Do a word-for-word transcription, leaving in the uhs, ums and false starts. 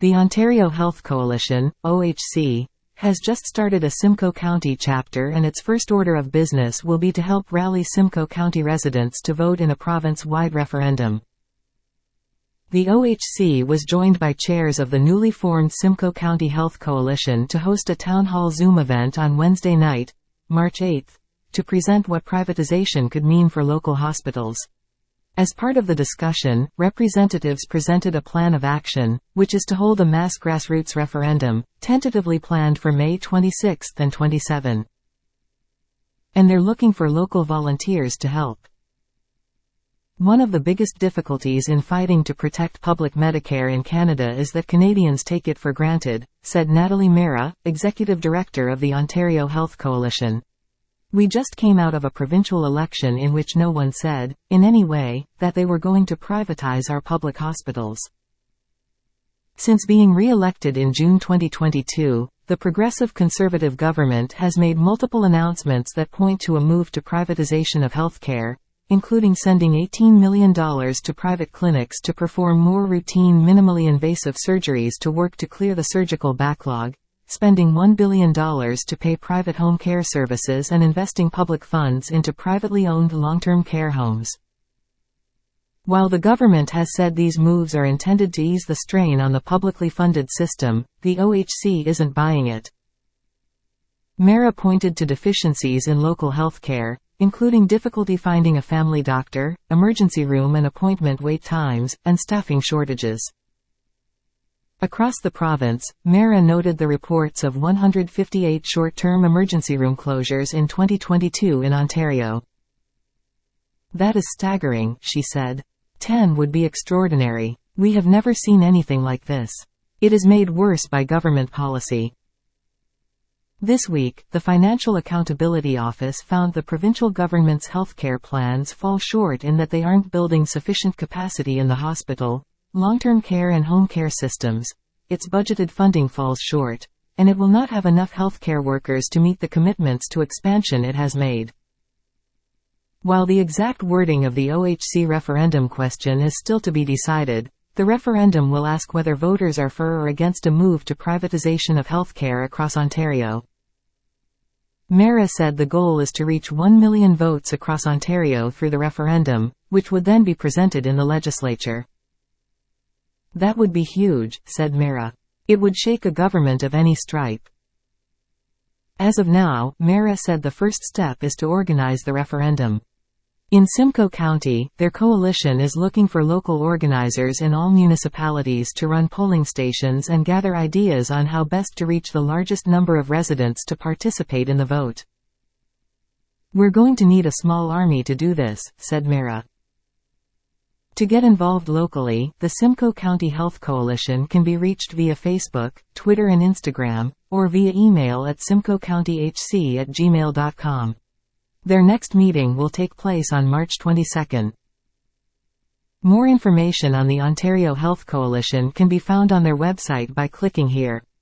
The Ontario Health Coalition, O H C, has just started a Simcoe County chapter, and its first order of business will be to help rally Simcoe County residents to vote in a province-wide referendum. The O H C was joined by chairs of the newly formed Simcoe County Health Coalition to host a town hall Zoom event on Wednesday night, March eighth, to present what privatization could mean for local hospitals. As part of the discussion, representatives presented a plan of action, which is to hold a mass grassroots referendum, tentatively planned for May twenty-sixth and twenty-seventh. And they're looking for local volunteers to help. One of the biggest difficulties in fighting to protect public Medicare in Canada is that Canadians take it for granted, said Natalie Mehra, Executive Director of the Ontario Health Coalition. We just came out of a provincial election in which no one said, in any way, that they were going to privatize our public hospitals. Since being re-elected in June twenty twenty-two, the Progressive Conservative government has made multiple announcements that point to a move to privatization of healthcare, including sending eighteen million dollars to private clinics to perform more routine minimally invasive surgeries to work to clear the surgical backlog, spending one billion dollars to pay private home care services, and investing public funds into privately owned long-term care homes. While the government has said these moves are intended to ease the strain on the publicly funded system, the O H C isn't buying it. Mehra pointed to deficiencies in local health care, including difficulty finding a family doctor, emergency room and appointment wait times, and staffing shortages. Across the province, Mehra noted the reports of one hundred fifty-eight short-term emergency room closures in twenty twenty-two in Ontario. That is staggering, she said. ten would be extraordinary. We have never seen anything like this. It is made worse by government policy. This week, the Financial Accountability Office found the provincial government's healthcare plans fall short in that they aren't building sufficient capacity in the hospital, long-term care and home care systems. Its budgeted funding falls short, and it will not have enough healthcare workers to meet the commitments to expansion it has made. While the exact wording of the O H C referendum question is still to be decided, the referendum will ask whether voters are for or against a move to privatization of healthcare across Ontario. Mehra said the goal is to reach one million votes across Ontario through the referendum, which would then be presented in the legislature. That would be huge, said Mehra. It would shake a government of any stripe. As of now, Mehra said the first step is to organize the referendum. In Simcoe County, their coalition is looking for local organizers in all municipalities to run polling stations and gather ideas on how best to reach the largest number of residents to participate in the vote. We're going to need a small army to do this, said Mehra. To get involved locally, the Simcoe County Health Coalition can be reached via Facebook, Twitter and Instagram, or via email at simcoe county h c at gmail dot com. Their next meeting will take place on March twenty-second. More information on the Ontario Health Coalition can be found on their website by clicking here.